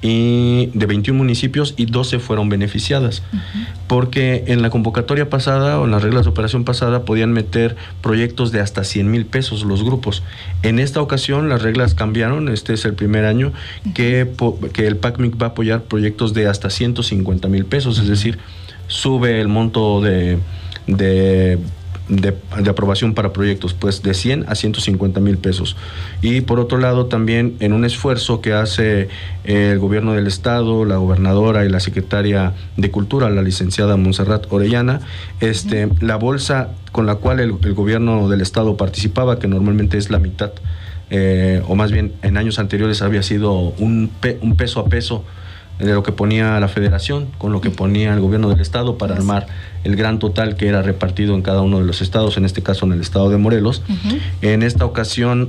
y de veintiún municipios y doce fueron beneficiadas, uh-huh. porque en la convocatoria pasada o en las reglas de operación pasada podían meter proyectos de hasta cien mil pesos los grupos. En esta ocasión las reglas cambiaron, este es el primer año uh-huh. que, que el PACMIC va a apoyar proyectos de hasta ciento cincuenta mil pesos, uh-huh. es decir, sube el monto de... de De, de aprobación para proyectos, pues de cien a ciento cincuenta mil pesos. Y por otro lado también en un esfuerzo que hace el gobierno del estado, la gobernadora y la secretaria de Cultura, la licenciada Montserrat Orellana, este, uh-huh. la bolsa con la cual el, el gobierno del estado participaba, que normalmente es la mitad, eh, o más bien en años anteriores había sido un, pe, un peso a peso de lo que ponía la federación con lo que ponía el gobierno del estado para armar el gran total que era repartido en cada uno de los estados, en este caso en el estado de Morelos. Uh-huh. En esta ocasión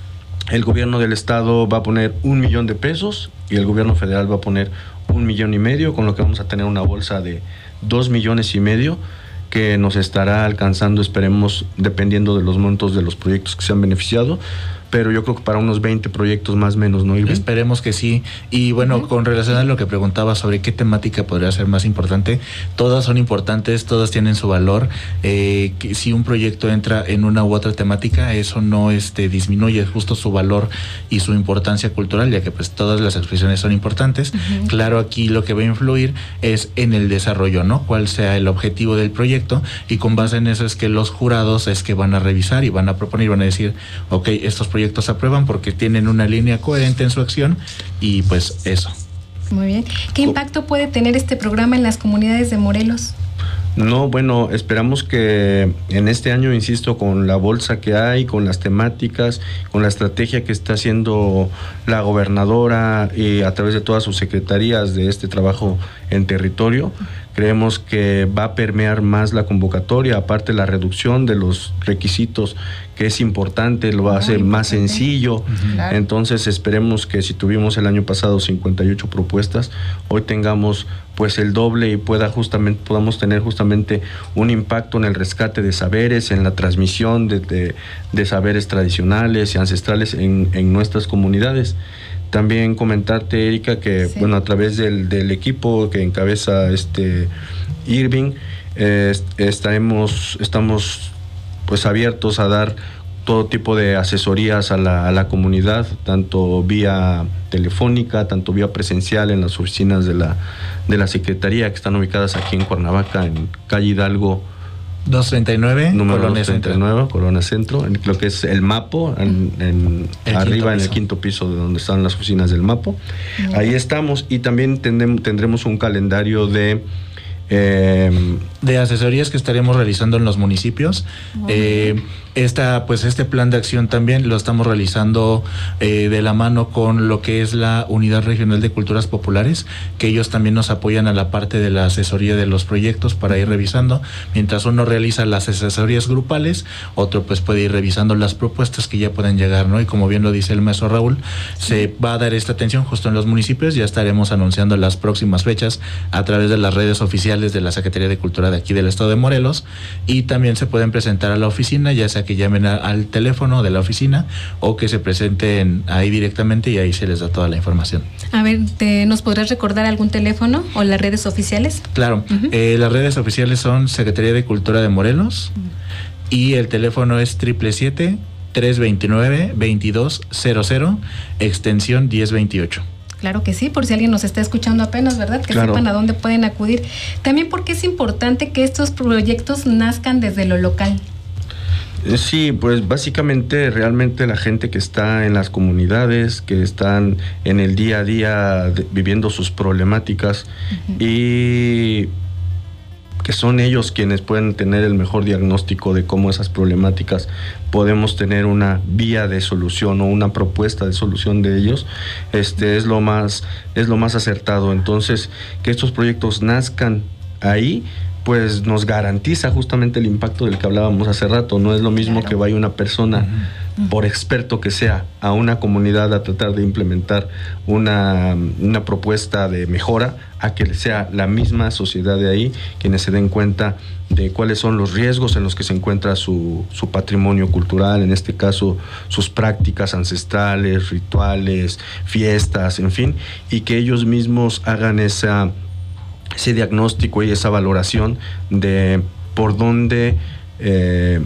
el gobierno del estado va a poner un millón de pesos y el gobierno federal va a poner un millón y medio, con lo que vamos a tener una bolsa de dos millones y medio que nos estará alcanzando, esperemos, dependiendo de los montos de los proyectos que se han beneficiado, pero yo creo que para unos veinte proyectos más o menos, ¿no, Irving? Esperemos que sí. Y bueno, uh-huh. con relación a lo que preguntaba sobre qué temática podría ser más importante, todas son importantes, todas tienen su valor. Eh, que si un proyecto entra en una u otra temática, eso no este, disminuye justo su valor y su importancia cultural, ya que pues todas las expresiones son importantes. Uh-huh. Claro, aquí lo que va a influir es en el desarrollo, ¿no? Cuál sea el objetivo del proyecto, y con base en eso es que los jurados es que van a revisar y van a proponer y van a decir, ok, estos proyectos aprueban porque tienen una línea coherente en su acción, y pues eso. Muy bien. ¿Qué impacto puede tener este programa en las comunidades de Morelos? No, bueno, esperamos que en este año, insisto, con la bolsa que hay, con las temáticas, con la estrategia que está haciendo la gobernadora y a través de todas sus secretarías de este trabajo en territorio, creemos que va a permear más la convocatoria, aparte la reducción de los requisitos, que es importante, lo va a hacer más sencillo. Uh-huh. Claro. Entonces esperemos que si tuvimos el año pasado cincuenta y ocho propuestas, hoy tengamos pues el doble y pueda justamente podamos tener justamente un impacto en el rescate de saberes, en la transmisión de, de, de saberes tradicionales y ancestrales en, en nuestras comunidades. También comentarte, Erika, que sí. bueno, a través del, del equipo que encabeza este Irving, eh, estaremos, estamos pues abiertos a dar todo tipo de asesorías a la, a la comunidad, tanto vía telefónica, tanto vía presencial en las oficinas de la, de la Secretaría, que están ubicadas aquí en Cuernavaca, en calle Hidalgo doscientos treinta y nueve, número Colonia doscientos treinta y nueve, Centro. Colonia Centro, en lo que es el Mapo, en, en arriba en el quinto piso de donde están las oficinas del Mapo. Uh-huh. Ahí estamos, y también tendremos, tendremos un calendario de Eh, de asesorías que estaremos realizando en los municipios. Eh, esta, pues este plan de acción también lo estamos realizando eh, de la mano con lo que es la Unidad Regional de Culturas Populares, que ellos también nos apoyan a la parte de la asesoría de los proyectos para ir revisando. Mientras uno realiza las asesorías grupales, otro pues puede ir revisando las propuestas que ya pueden llegar, ¿no? Y como bien lo dice el maestro Raúl, se va a dar esta atención justo en los municipios. Ya estaremos anunciando las próximas fechas a través de las redes oficiales de la Secretaría de Cultura de aquí del estado de Morelos, y también se pueden presentar a la oficina, ya sea que llamen a, al teléfono de la oficina o que se presenten ahí directamente y ahí se les da toda la información. A ver, ¿te, ¿nos podrás recordar algún teléfono o las redes oficiales? Claro, uh-huh. eh, las redes oficiales son Secretaría de Cultura de Morelos uh-huh. y el teléfono es siete siete siete, tres dos nueve, veintidós cero cero, extensión diez veintiocho. Claro que sí, por si alguien nos está escuchando apenas, ¿verdad? Que claro. sepan a dónde pueden acudir. También porque es importante que estos proyectos nazcan desde lo local. Sí, pues básicamente realmente la gente que está en las comunidades, que están en el día a día de, viviendo sus problemáticas uh-huh. y que son ellos quienes pueden tener el mejor diagnóstico de cómo esas problemáticas podemos tener una vía de solución o una propuesta de solución de ellos, este es lo más, es lo más acertado. Entonces, que estos proyectos nazcan ahí, pues nos garantiza justamente el impacto del que hablábamos hace rato. No es lo mismo claro. que vaya una persona, uh-huh. por experto que sea, a una comunidad a tratar de implementar una, una propuesta de mejora, a que sea la misma sociedad de ahí quienes se den cuenta de cuáles son los riesgos en los que se encuentra su, su patrimonio cultural, en este caso sus prácticas ancestrales, rituales, fiestas, en fin, y que ellos mismos hagan esa, ese diagnóstico y esa valoración de por dónde eh,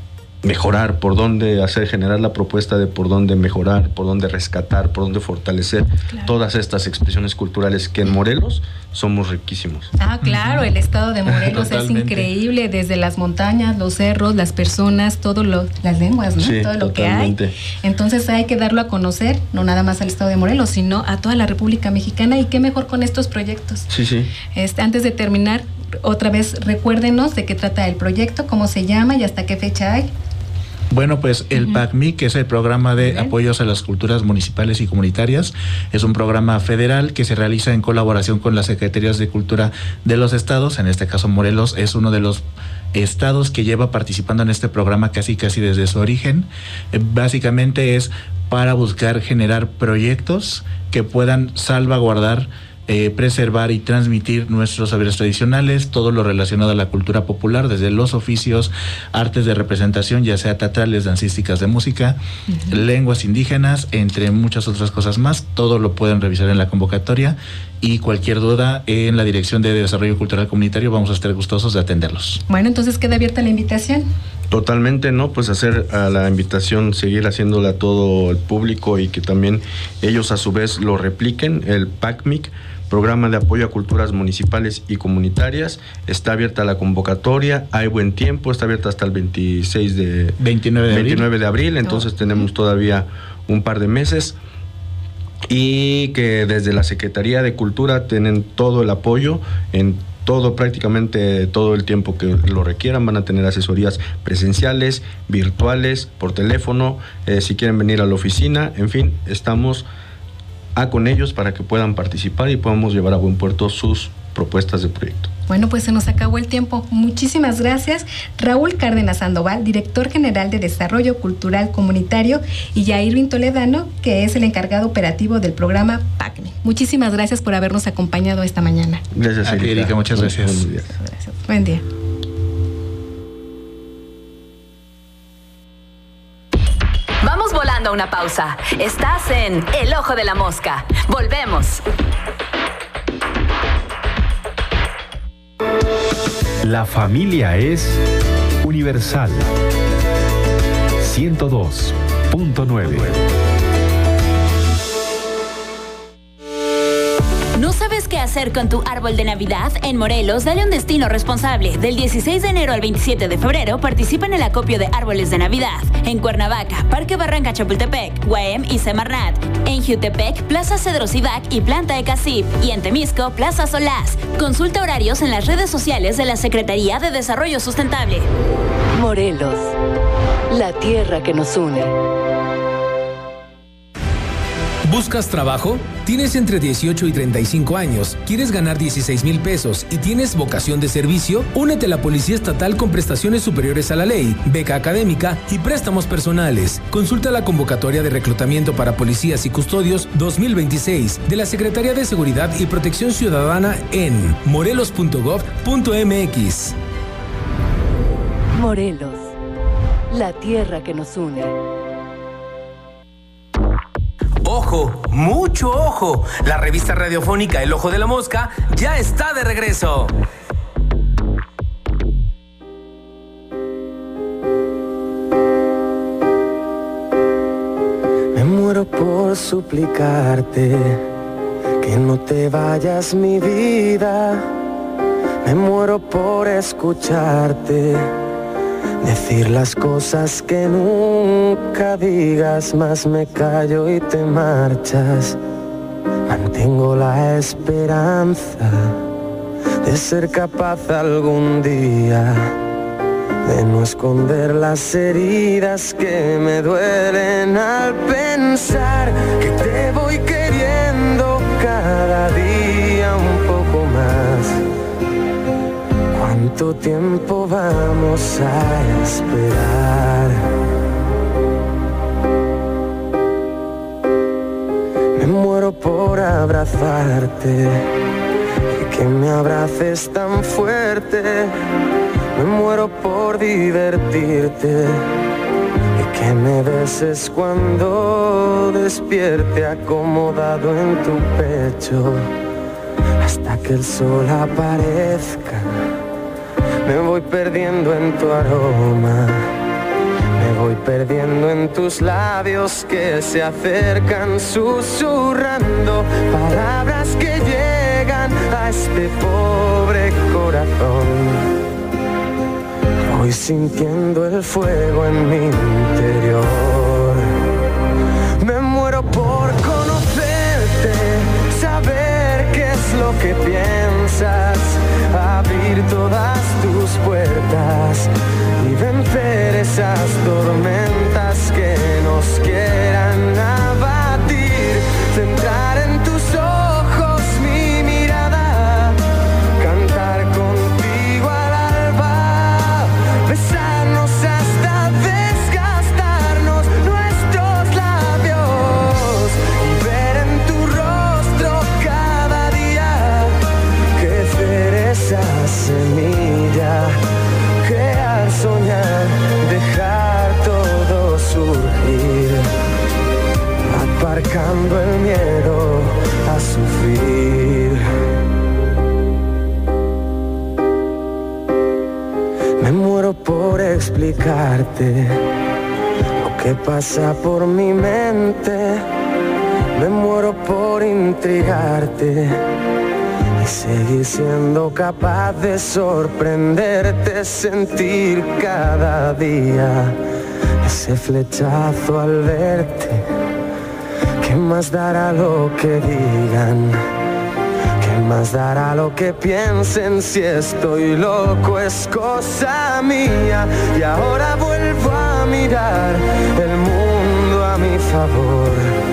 mejorar, por dónde hacer, generar la propuesta de por dónde mejorar, por dónde rescatar, por dónde fortalecer claro. todas estas expresiones culturales que en Morelos somos riquísimos. Ah, claro, el estado de Morelos es increíble, desde las montañas, los cerros, las personas, todo lo, las lenguas, ¿no? Sí, todo lo totalmente. que hay. Entonces hay que darlo a conocer, no nada más al estado de Morelos, sino a toda la República Mexicana, y qué mejor con estos proyectos. Sí, sí. Este, antes de terminar, otra vez recuérdenos de qué trata el proyecto, cómo se llama y hasta qué fecha hay. Bueno, pues el uh-huh. P A C M I, que es el Programa de uh-huh. Apoyos a las Culturas Municipales y Comunitarias, es un programa federal que se realiza en colaboración con las Secretarías de Cultura de los estados. En este caso, Morelos es uno de los estados que lleva participando en este programa casi casi desde su origen. Eh, básicamente es para buscar generar proyectos que puedan salvaguardar, Eh, preservar y transmitir nuestros saberes tradicionales, todo lo relacionado a la cultura popular, desde los oficios, artes de representación, ya sea teatrales, dancísticas, de música, uh-huh. lenguas indígenas, entre muchas otras cosas más. Todo lo pueden revisar en la convocatoria, y cualquier duda en la Dirección de Desarrollo Cultural Comunitario vamos a estar gustosos de atenderlos. Bueno, entonces queda abierta la invitación. Totalmente, ¿no? Pues hacer a la invitación, seguir haciéndola a todo el público, y que también ellos a su vez lo repliquen. El P A C M I C, Programa de Apoyo a Culturas Municipales y Comunitarias, está abierta la convocatoria, hay buen tiempo, está abierta hasta el veintiséis de, veintinueve de veintinueve de abril, entonces oh. tenemos todavía un par de meses, y que desde la Secretaría de Cultura tienen todo el apoyo en todo, prácticamente todo el tiempo que lo requieran. Van a tener asesorías presenciales, virtuales, por teléfono, eh, si quieren venir a la oficina, en fin, estamos a con ellos para que puedan participar y podamos llevar a buen puerto sus propuestas de proyecto. Bueno, pues se nos acabó el tiempo. Muchísimas gracias, Raúl Cárdenas Sandoval, director general de Desarrollo Cultural Comunitario, y Yairvin Toledano, que es el encargado operativo del programa P A C M I. Muchísimas gracias por habernos acompañado esta mañana. Gracias, Erika. Erika, muchas gracias. Buen día. Gracias. Buen día. Vamos volando a una pausa. Estás en El Ojo de la Mosca. Volvemos. La familia es universal. ciento dos punto nueve. ¿No sabes qué hacer hacer con tu árbol de Navidad? En Morelos, dale un destino responsable. Del dieciséis de enero al veintisiete de febrero, participa en el acopio de árboles de Navidad. En Cuernavaca, Parque Barranca Chapultepec, Guaem y Semarnat. En Jutepec, Plaza Cedro Cibac y Planta de Casip. Y en Temisco, Plaza Solás. Consulta horarios en las redes sociales de la Secretaría de Desarrollo Sustentable. Morelos, la tierra que nos une. ¿Buscas trabajo? ¿Tienes entre dieciocho y treinta y cinco años? ¿Quieres ganar dieciséis mil pesos y tienes vocación de servicio? Únete a la Policía Estatal con prestaciones superiores a la ley, beca académica y préstamos personales. Consulta la convocatoria de reclutamiento para policías y custodios dos mil veintiséis de la Secretaría de Seguridad y Protección Ciudadana en morelos punto gob punto m x. Morelos, la tierra que nos une. ¡Ojo! ¡Mucho ojo! La revista radiofónica El Ojo de la Mosca ya está de regreso. Me muero por suplicarte que no te vayas, mi vida. Me muero por escucharte decir las cosas que nunca digas, más me callo y te marchas. Mantengo la esperanza de ser capaz algún día de no esconder las heridas que me duelen al pensar que te voy queriendo cada día un poco más. ¿Cuánto tiempo vamos a esperar? Me muero por abrazarte y que me abraces tan fuerte. Me muero por divertirte y que me beses cuando despierte acomodado en tu pecho hasta que el sol aparezca. Me voy perdiendo en tu aroma, me voy perdiendo en tus labios que se acercan susurrando palabras que llegan a este pobre corazón. Voy sintiendo el fuego en mi interior. Me muero por conocerte, saber qué es lo que piensas, abrir todas tus puertas y vencer esas tormentas que nos quieran abatir. Centrar en tus ojos mi mirada, cantar contigo al alba, besarnos hasta desgastarnos nuestros labios y ver en tu rostro cada día crecer esa semilla, crear, soñar, dejar todo surgir, aparcando el miedo a sufrir. Me muero por explicarte lo que pasa por mi mente. Me muero por intrigarte y seguir siendo capaz de sorprenderte, sentir cada día ese flechazo al verte. ¿Qué más dará lo que digan? ¿Qué más dará lo que piensen? Si estoy loco es cosa mía. Y ahora vuelvo a mirar el mundo a mi favor.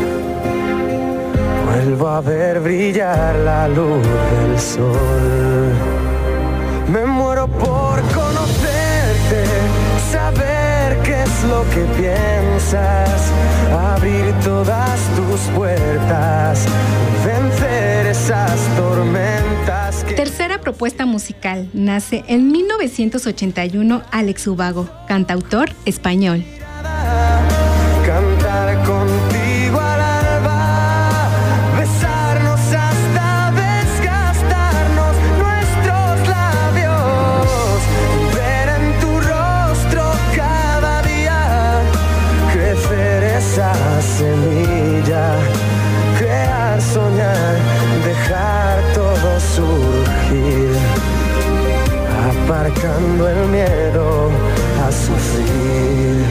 Vuelvo a ver brillar la luz del sol. Me muero por conocerte, saber qué es lo que piensas, abrir todas tus puertas, vencer esas tormentas que... Tercera propuesta musical. Nace en mil novecientos ochenta y uno Alex Ubago, cantautor español. Cantar contigo al alba, besarnos hasta desgastarnos nuestros labios, ver en tu rostro cada día crecer esa semilla, crear, soñar, dejar todo marcando el miedo a sufrir.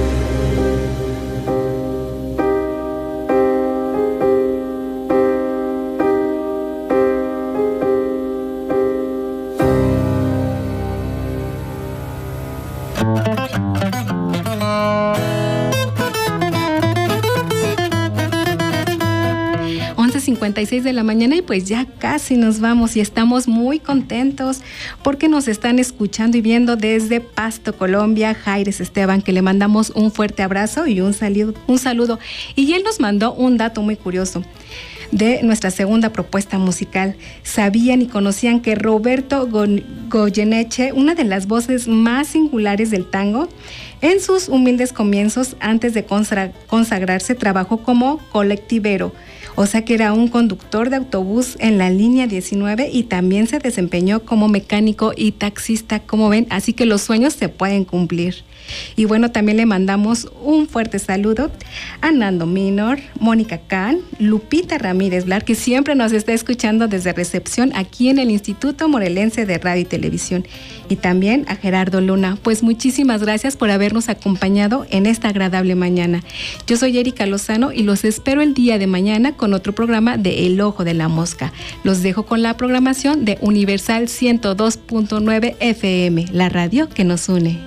cincuenta y seis de la mañana y pues ya casi nos vamos y estamos muy contentos porque nos están escuchando y viendo desde Pasto, Colombia, Jaires Esteban, que le mandamos un fuerte abrazo y un saludo, un saludo. Y él nos mandó un dato muy curioso de nuestra segunda propuesta musical. ¿Sabían y conocían que Roberto Goyeneche, una de las voces más singulares del tango, en sus humildes comienzos, antes de consagrarse, trabajó como colectivero? O sea que era un conductor de autobús en la línea diecinueve y también se desempeñó como mecánico y taxista, como ven, así que los sueños se pueden cumplir. Y bueno, también le mandamos un fuerte saludo a Nando Minor, Mónica Can, Lupita Ramírez Blar, que siempre nos está escuchando desde recepción aquí en el Instituto Morelense de Radio y Televisión, y también a Gerardo Luna. Pues muchísimas gracias por habernos acompañado en esta agradable mañana. Yo soy Erika Lozano y los espero el día de mañana con otro programa de El Ojo de la Mosca. Los dejo con la programación de Universal ciento dos punto nueve F M, la radio que nos une.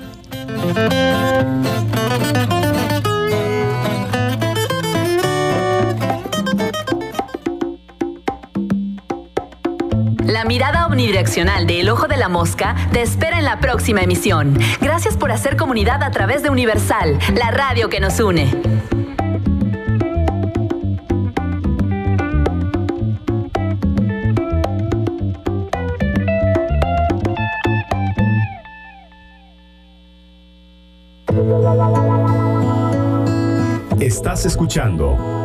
La mirada omnidireccional de El Ojo de la Mosca te espera en la próxima emisión. Gracias por hacer comunidad a través de Universal, la radio que nos une. Estás escuchando